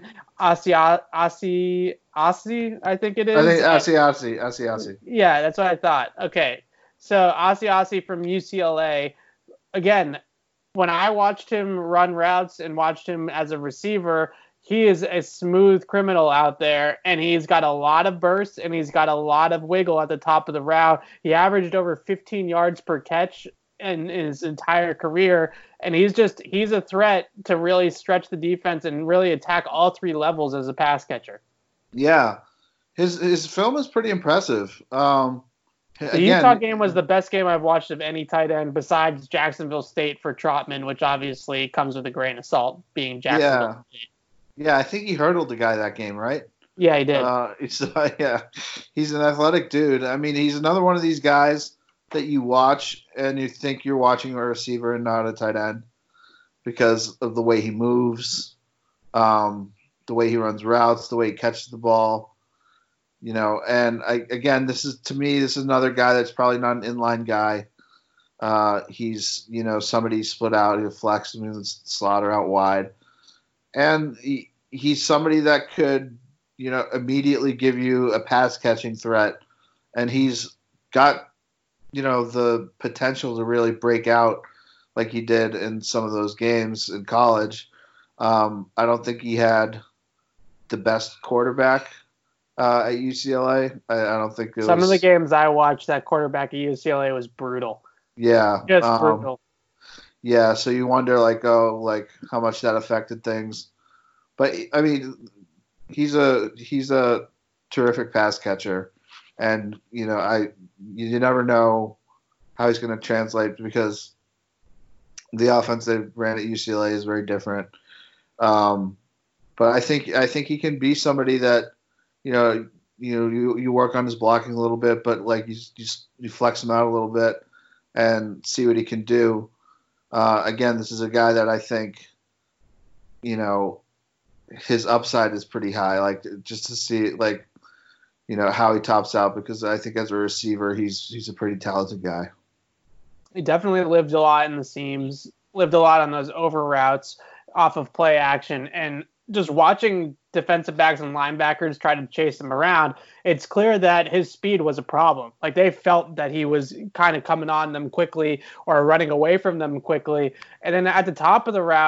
Asiasi, I think it is. I think Asiasi. Yeah, that's what I thought. Okay. So Asiasi from UCLA. Again, when I watched him run routes and watched him as a receiver, he is a smooth criminal out there, and he's got a lot of bursts, and he's got a lot of wiggle at the top of the route. He averaged over 15 yards per catch in his entire career, and he's a threat to really stretch the defense and really attack all 3 levels as a pass catcher. Yeah, his film is pretty impressive. The Utah game was the best game I've watched of any tight end besides Jacksonville State for Trotman, which obviously comes with a grain of salt being Jacksonville State. Yeah, I think he hurdled the guy that game, right? Yeah, he did. He's an athletic dude. I mean, he's another one of these guys that you watch and you think you're watching a receiver and not a tight end because of the way he moves, the way he runs routes, the way he catches the ball, and this is another guy that's probably not an inline guy. He's, somebody split out, he'll flex him and slaughter out wide. And he's somebody that could, immediately give you a pass catching threat. And he's got, the potential to really break out like he did in some of those games in college. I don't think he had the best quarterback at UCLA. I don't think some of the games I watched, that quarterback at UCLA was brutal. Yeah. Just brutal. Yeah, so you wonder, how much that affected things. But, I mean, he's a terrific pass catcher. And, you never know how he's going to translate because the offense they ran at UCLA is very different. But I think he can be somebody that, you work on his blocking a little bit, but you flex him out a little bit and see what he can do. Again, this is a guy that I think, his upside is pretty high. Just to see how he tops out, because I think as a receiver, he's a pretty talented guy. He definitely lived a lot in the seams, lived a lot on those over routes off of play action, and just watching defensive backs and linebackers try to chase him around, it's clear that his speed was a problem. They felt that he was kind of coming on them quickly or running away from them quickly. And then at the top of the route,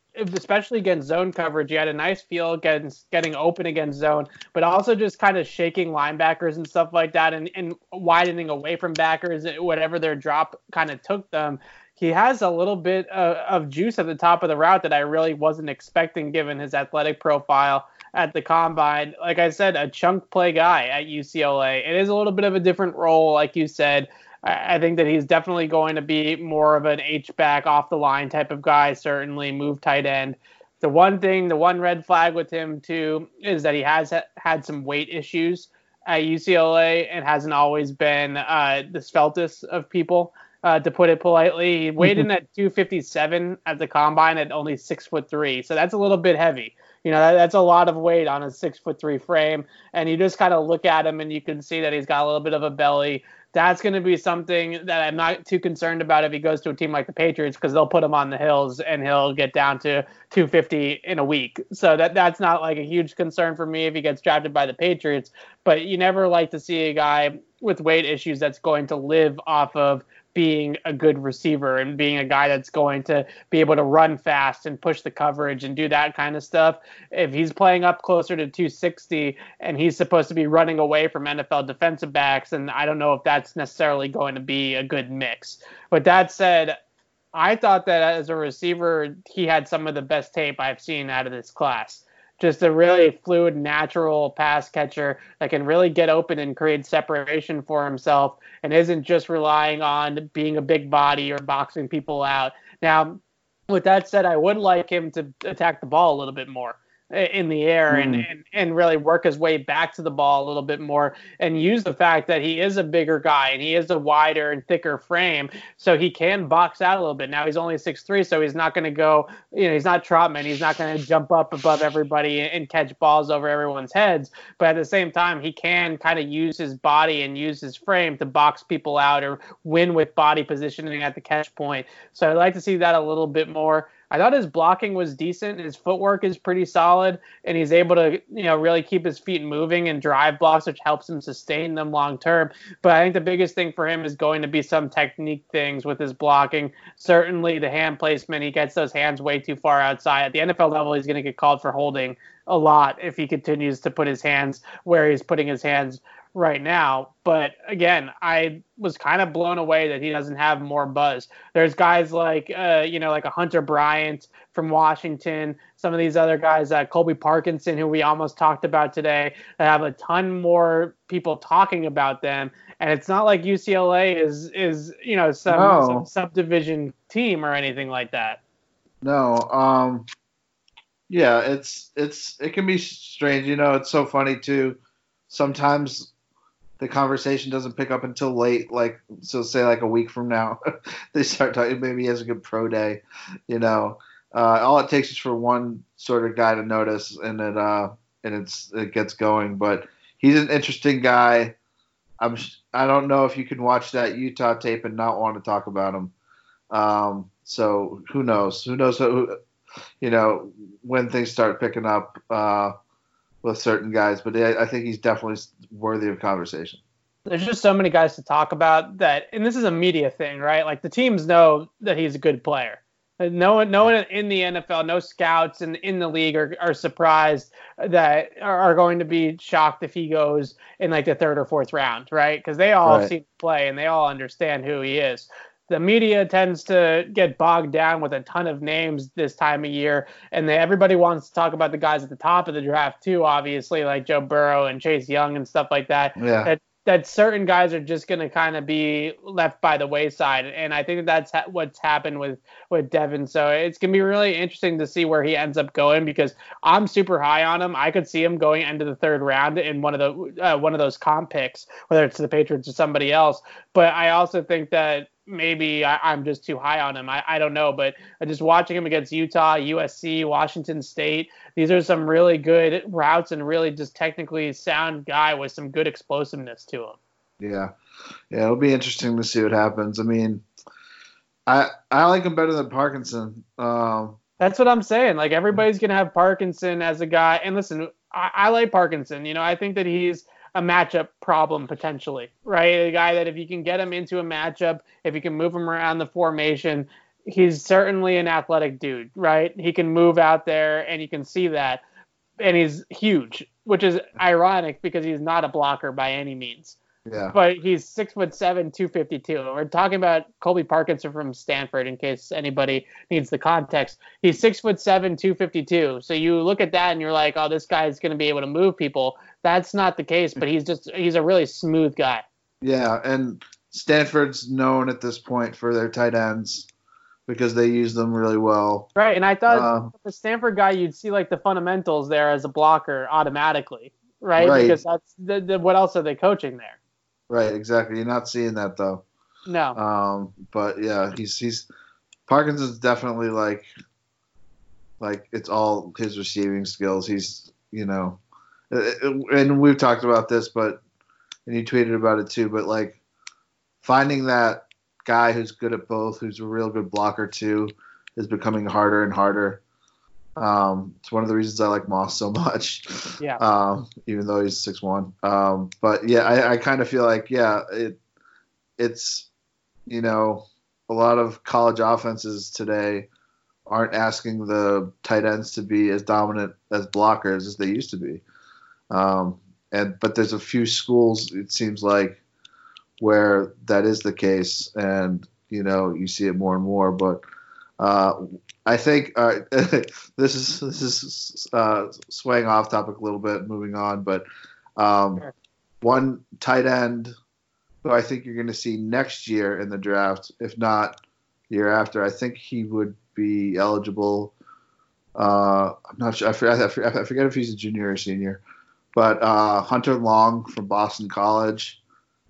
especially against zone coverage. He had a nice feel against getting open against zone, but also just kind of shaking linebackers and stuff like that, and widening away from backers, whatever their drop kind of took them. He has a little bit of juice at the top of the route that I really wasn't expecting given his athletic profile at the combine. Like I said, a chunk play guy at UCLA. It is a little bit of a different role, like you said. I think that he's definitely going to be more of an H-back off the line type of guy, certainly move tight end. The one red flag with him too, is that he has had some weight issues at UCLA and hasn't always been the sveltest of people. To put it politely, he weighed in at 257 at the combine at only 6'3", so that's a little bit heavy. That's a lot of weight on a 6'3" frame, and you just kind of look at him and you can see that he's got a little bit of a belly. That's going to be something that I'm not too concerned about if he goes to a team like the Patriots, because they'll put him on the hills and he'll get down to 250 in a week. So that's not like a huge concern for me if he gets drafted by the Patriots. But you never like to see a guy with weight issues that's going to live off of being a good receiver and being a guy that's going to be able to run fast and push the coverage and do that kind of stuff. If he's playing up closer to 260 and he's supposed to be running away from NFL defensive backs, and I don't know if that's necessarily going to be a good mix. But that said, I thought that as a receiver, he had some of the best tape I've seen out of this class. Just a really fluid, natural pass catcher that can really get open and create separation for himself and isn't just relying on being a big body or boxing people out. Now, with that said, I would like him to attack the ball a little bit more in the air and really work his way back to the ball a little bit more and use the fact that he is a bigger guy and he is a wider and thicker frame, so he can box out a little bit. Now he's only 6'3", so he's not going to go, he's not Trotman. He's not going to jump up above everybody and catch balls over everyone's heads. But at the same time, he can kind of use his body and use his frame to box people out or win with body positioning at the catch point. So I'd like to see that a little bit more. I thought his blocking was decent. His footwork is pretty solid, and he's able to, really keep his feet moving and drive blocks, which helps him sustain them long term. But I think the biggest thing for him is going to be some technique things with his blocking. Certainly the hand placement, he gets those hands way too far outside. At the NFL level, he's going to get called for holding a lot if he continues to put his hands where he's putting his hands right now. But again, I was kind of blown away that he doesn't have more buzz. There's guys like, like a Hunter Bryant from Washington, some of these other guys, Colby Parkinson, who we almost talked about today, that have a ton more people talking about them. And it's not like UCLA is some subdivision team or anything like that. No. Yeah, it can be strange. It's so funny too. Sometimes the conversation doesn't pick up until late, say like a week from now, they start talking, maybe he has a good pro day, all it takes is for one sort of guy to notice and it gets going. But he's an interesting guy. I don't know if you can watch that Utah tape and not want to talk about him. So who knows when things start picking up, with certain guys, but I think he's definitely worthy of conversation. There's just so many guys to talk about that, and this is a media thing, right? Like the teams know that he's a good player. No one in the NFL, no scouts in the league are surprised that are going to be shocked if he goes in like the third or fourth round, right? Because they all see him play and they all understand who he is. The media tends to get bogged down with a ton of names this time of year, and everybody wants to talk about the guys at the top of the draft too, obviously, like Joe Burrow and Chase Young and stuff like that. Yeah. That certain guys are just going to kind of be left by the wayside, and I think that's what's happened with Devin. So it's going to be really interesting to see where he ends up going, because I'm super high on him. I could see him going into the third round in one of those comp picks, whether it's the Patriots or somebody else. But I also think that maybe I'm just too high on him. I don't know, but just watching him against Utah, USC, Washington State, these are some really good routes and really just technically sound guy with some good explosiveness to him. Yeah, it'll be interesting to see what happens. I mean, I like him better than Parkinson. That's what I'm saying. Like, everybody's going to have Parkinson as a guy. And listen, I like Parkinson. I think that he's a matchup problem potentially, right? A guy that if you can get him into a matchup, if you can move him around the formation, he's certainly an athletic dude, right? He can move out there, and you can see that. And he's huge, which is ironic because he's not a blocker by any means. Yeah. But he's 6'7", 252. We're talking about Colby Parkinson from Stanford, in case anybody needs the context. He's 6'7", 252. So you look at that and you're like, oh, this guy's going to be able to move people. That's not the case, but he's a really smooth guy. Yeah, and Stanford's known at this point for their tight ends because they use them really well. Right, and I thought the Stanford guy, you'd see like the fundamentals there as a blocker automatically, right? Because that's what else are they coaching there? Right, exactly. You're not seeing that though. No. But yeah, he's Parkinson's definitely like it's all his receiving skills. He's and we've talked about this, and you tweeted about it too. But like finding that guy who's good at both, who's a real good blocker too, is becoming harder and harder. It's one of the reasons I like Moss so much. Yeah. Even though he's 6'1". But yeah, I kind of feel like it's a lot of college offenses today aren't asking the tight ends to be as dominant as blockers as they used to be. But there's a few schools, it seems like, where that is the case, and you see it more and more. But I think this is swaying off topic a little bit, moving on. But one tight end who I think you're going to see next year in the draft, if not the year after, I think he would be eligible. I'm not sure. I forget if he's a junior or senior. But Hunter Long from Boston College,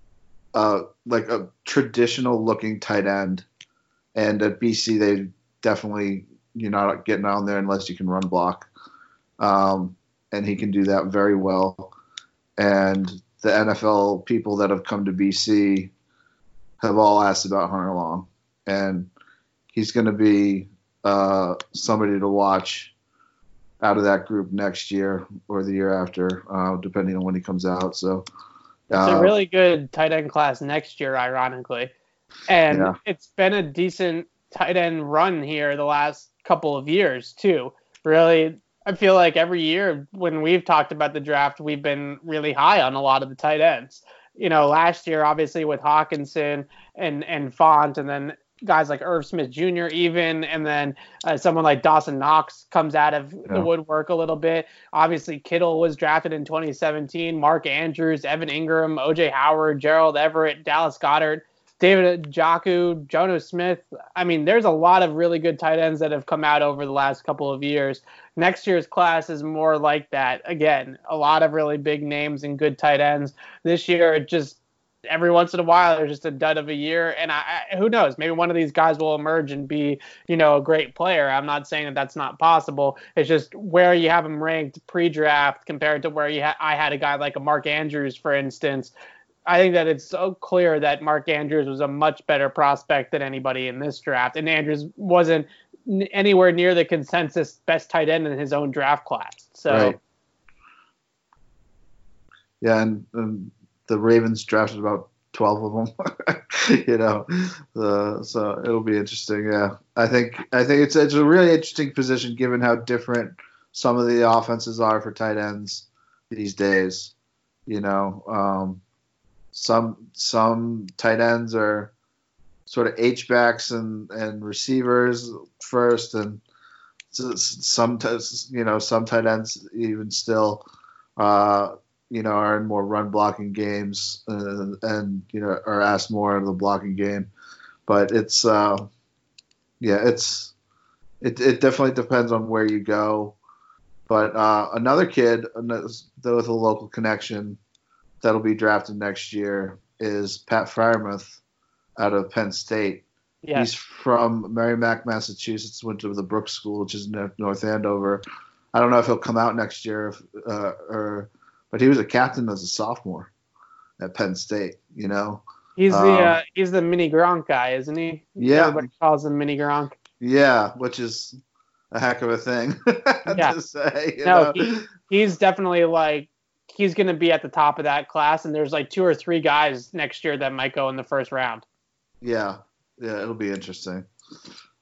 like a traditional looking tight end. And at BC, they definitely, you're not getting on there unless you can run block. And he can do that very well. And the NFL people that have come to BC have all asked about Hunter Long. And he's going to be somebody to watch out of that group next year or the year after, depending on when he comes out. So it's a really good tight end class next year, ironically. And It's been a decent tight end run here the last couple of years, too. Really, I feel like every year when we've talked about the draft, we've been really high on a lot of the tight ends. Last year, obviously, with Hawkinson and Font, and then guys like Irv Smith Jr. even, and then someone like Dawson Knox comes out of the woodwork a little bit. Obviously, Kittle was drafted in 2017. Mark Andrews, Evan Ingram, O.J. Howard, Gerald Everett, Dallas Goedert, David Njoku, Jono Smith. I mean, there's a lot of really good tight ends that have come out over the last couple of years. Next year's class is more like that. Again, a lot of really big names and good tight ends. This year, it just every once in a while, there's just a dud of a year. And who knows? Maybe one of these guys will emerge and be, a great player. I'm not saying that that's not possible. It's just where you have him ranked pre-draft compared to where I had a guy like a Mark Andrews, for instance. I think that it's so clear that Mark Andrews was a much better prospect than anybody in this draft. And Andrews wasn't anywhere near the consensus best tight end in his own draft class. So, right. Yeah, and the Ravens drafted about 12 of them, so it'll be interesting. Yeah, I think it's a really interesting position given how different some of the offenses are for tight ends these days. Some tight ends are sort of H-backs and receivers first, and some tight ends even still are in more run blocking games and are asked more of the blocking game. But it definitely depends on where you go. But another kid with a local connection that'll be drafted next year is Pat Freiermuth out of Penn State. Yeah. He's from Merrimack, Massachusetts, went to the Brooks School, which is in North Andover. I don't know if he'll come out next year but he was a captain as a sophomore at Penn State, He's the mini Gronk guy, isn't he? Yeah. Everybody calls him mini Gronk. Yeah, which is a heck of a thing to say. He's definitely he's going to be at the top of that class, and there's 2 or 3 guys next year that might go in the first round. Yeah, it'll be interesting.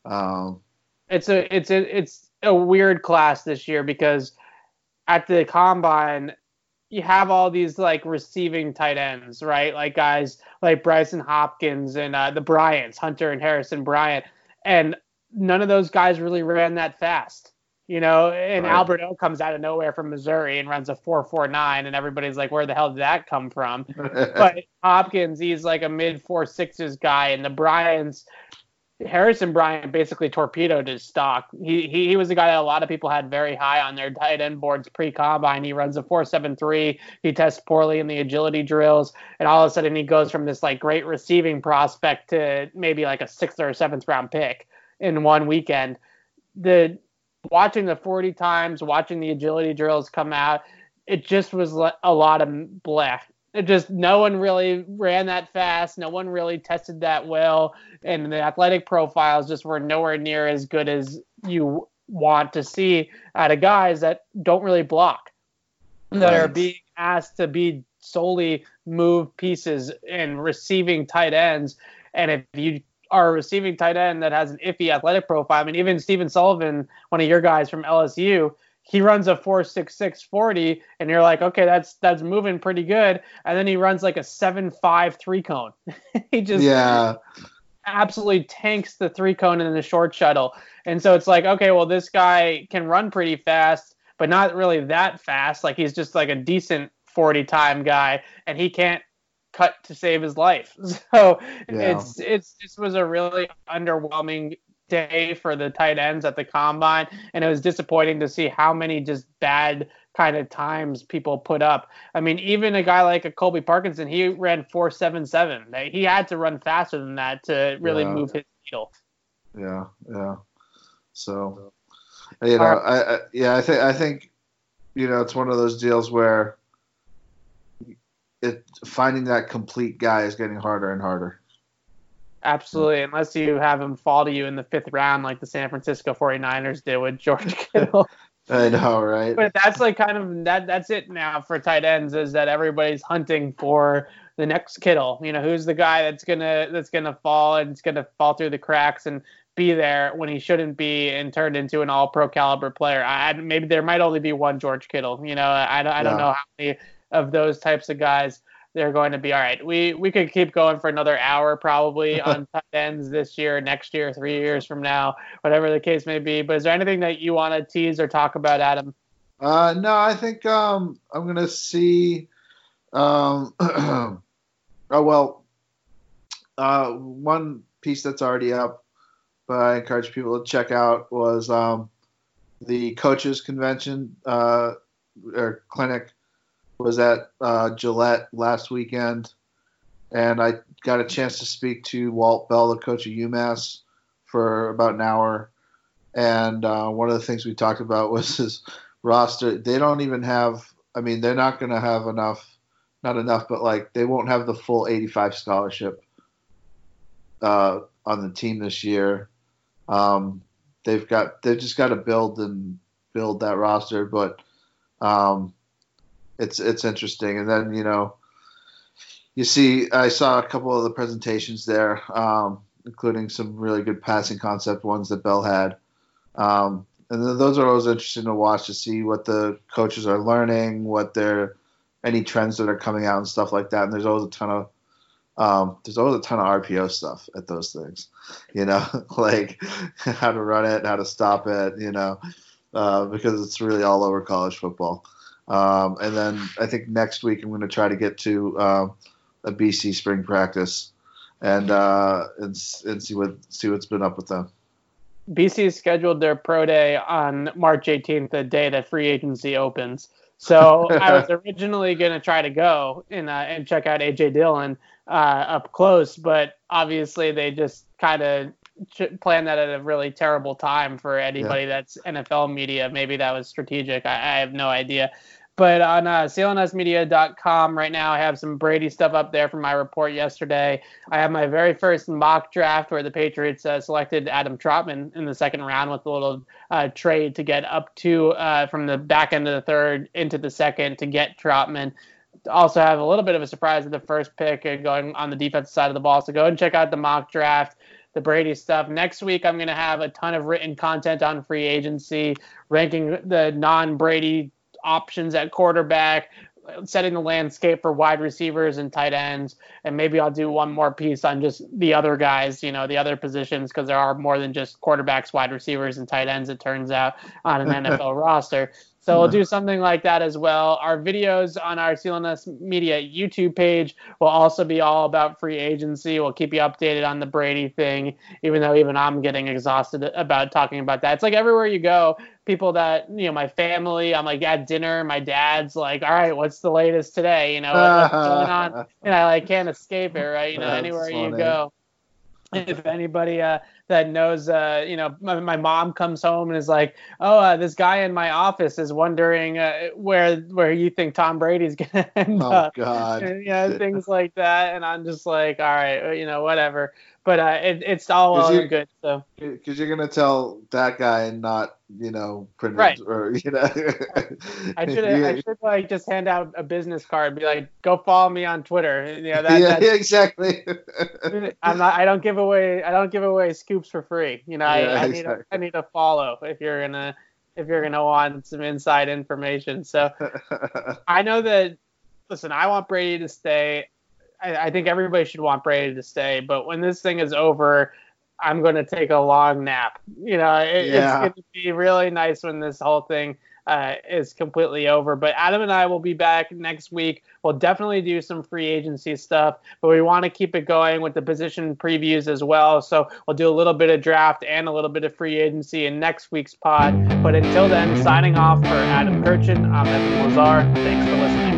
It's a weird class this year because at the combine you have all these like receiving tight ends, right? Like guys like Bryson Hopkins and the Bryants, Hunter and Harrison Bryant, and none of those guys really ran that fast. And Right. Albert O comes out of nowhere from Missouri and runs a 4.49, and everybody's like, where the hell did that come from? But Hopkins, he's like a mid 4.6s guy, and the Bryants, Harrison Bryant basically torpedoed his stock. He was the guy that a lot of people had very high on their tight end boards pre-combine. He runs a 4.73. He tests poorly in the agility drills, and all of a sudden he goes from this like great receiving prospect to maybe like a 6th or 7th round pick in one weekend. Watching the 40 times, watching the agility drills come out, it just was a lot of bleh. No one really ran that fast. No one really tested that well. And the athletic profiles just were nowhere near as good as you want to see out of guys that don't really block, that are being asked to be solely move pieces and receiving tight ends. And if you are a receiving tight end that has an iffy athletic profile, I mean, even Stephen Sullivan, one of your guys from LSU, he runs a 4.66 40, and you're like, okay, that's moving pretty good. And then he runs like a 7.5 3-cone. He just absolutely tanks the 3-cone in the short shuttle. And so it's like, okay, well, this guy can run pretty fast, but not really that fast. Like he's just like a decent 40 time guy, and he can't cut to save his life. So this was a really underwhelming day for the tight ends at the combine, and it was disappointing to see how many just bad kind of times people put up. I mean, even a guy like a Colby Parkinson, he ran 4.77. He had to run faster than that to really move his needle. Yeah. So, I think it's one of those deals where finding that complete guy is getting harder and harder. Absolutely, unless you have him fall to you in the 5th round like the San Francisco 49ers did with George Kittle. I know, right? But that's like kind of that's it now for tight ends, is that everybody's hunting for the next Kittle. Who's the guy that's gonna fall, and it's gonna fall through the cracks and be there when he shouldn't be and turned into an all-pro caliber player. Maybe there might only be one George Kittle. I don't know how many of those types of guys they're going to be. All right, we could keep going for another hour probably on tight ends this year, next year, 3 years from now, whatever the case may be. But is there anything that you want to tease or talk about, Adam? No, I think I'm going to see one piece that's already up, but I encourage people to check out, was the coaches convention or clinic was at Gillette last weekend, and I got a chance to speak to Walt Bell, the coach of UMass, for about an hour. And one of the things we talked about was his roster. They don't even have – I mean, they're not going to have enough – not enough, but like they won't have the full 85 scholarship on the team this year. They've just got to build that roster, but it's interesting. And then, I saw a couple of the presentations there, including some really good passing concept ones that Bell had. And then those are always interesting to watch, to see what the coaches are learning, any trends that are coming out and stuff like that. And there's always a ton of RPO stuff at those things, like how to run it, how to stop it, because it's really all over college football. And then I think next week I'm going to try to get to a BC spring practice and see what's been up with them. BC scheduled their pro day on March 18th, the day that free agency opens. So I was originally going to try to go and check out AJ Dillon up close, but obviously they just kind of planned that at a really terrible time for anybody that's NFL media. Maybe that was strategic. I have no idea. But on clnsmedia.com right now, I have some Brady stuff up there from my report yesterday. I have my very first mock draft where the Patriots selected Adam Trautman in the 2nd round with a little trade to get up to from the back end of the 3rd into the 2nd to get Trautman. Also have a little bit of a surprise at the first pick going on the defensive side of the ball. So go and check out the mock draft. the Brady stuff. Next week, I'm going to have a ton of written content on free agency, ranking the non-Brady options at quarterback, setting the landscape for wide receivers and tight ends, and maybe I'll do one more piece on just the other guys, the other positions, because there are more than just quarterbacks, wide receivers, and tight ends, it turns out, on an NFL roster. So we'll do something like that as well. Our videos on our CLNS Media YouTube page will also be all about free agency. We'll keep you updated on the Brady thing, even though even I'm getting exhausted about talking about that. It's like everywhere you go, people that, my family, I'm like at dinner, my dad's like, all right, what's the latest today? What's going on? And I can't escape it, right? Anywhere you go. If anybody that knows, my mom comes home and is like, oh, this guy in my office is wondering where you think Tom Brady's going to end up. Oh, God. And, things like that. And I'm just like, all right, whatever. But it's all well and good. So because you're gonna tell that guy and not print right. it, or I should just hand out a business card, be like, go follow me on Twitter. Yeah, exactly. I don't give away scoops for free. I need a follow if you're gonna want some inside information. So I know that. Listen, I want Brady to stay. I think everybody should want Brady to stay, but when this thing is over, I'm going to take a long nap. It's going to be really nice when this whole thing is completely over. But Adam and I will be back next week. We'll definitely do some free agency stuff, but we want to keep it going with the position previews as well. So we'll do a little bit of draft and a little bit of free agency in next week's pod. But until then, signing off for Adam Kirchin, I'm Evan Lazar. Thanks for listening.